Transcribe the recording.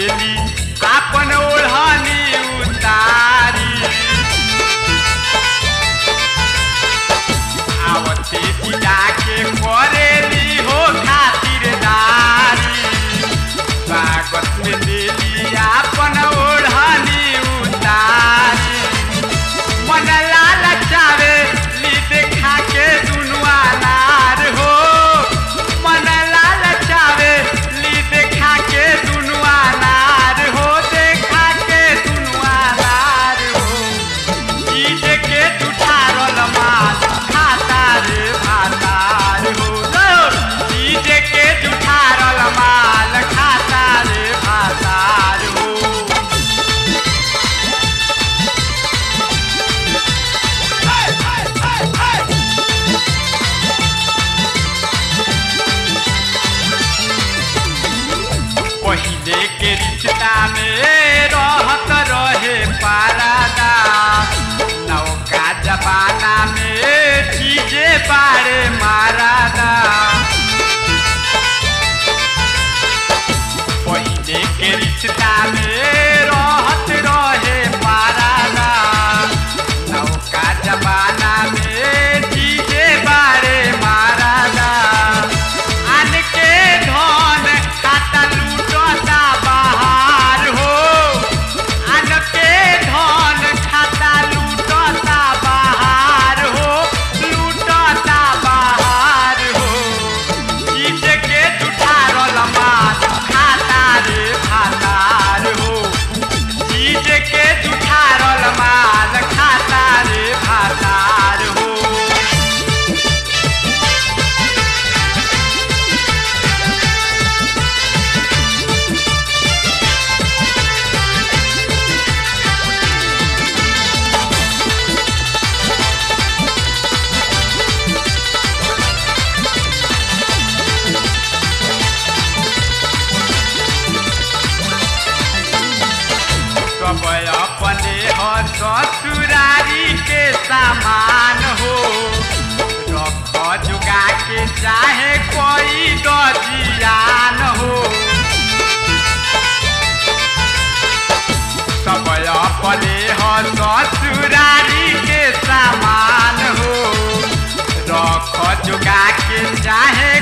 देली आपन ओढ़नी उतारी आवते जिला के करेली हो खातिरदारी स्वागत में देली आपन ओढ़नी उतारी मन लाल चावे ली देखा के दुनुआ नार हो मन लाल चावे ली देखा के दुनुआ नार हो देखा के दुनुआ नार हो चीज के जुठारल माल खाता रे भातार हो चीज के जुठारल माल खाता रे भातार हो पहिले के रिश्ता में रहत रहे पारादा नौका जमाना में चीजे बारे मारादा पहिले के रिश्ता में रहत रहे पारादा नौका जमाना में चीजे बारे मारादा आन के धन खाता लूटता बाहर हो आन के धन खाता लूटता बाहर हो लूटता बाहर हो चीज के जुठारल माल खाता रे भातार हो चीज के जुठारल माल खाता रे भातार हो सब अपने हो ससुरारी के सामान हो रख जुगा के चाहे कोई दजियान हो सब अपने हो ससुरारी के सामान हो रख जुगा के चाहे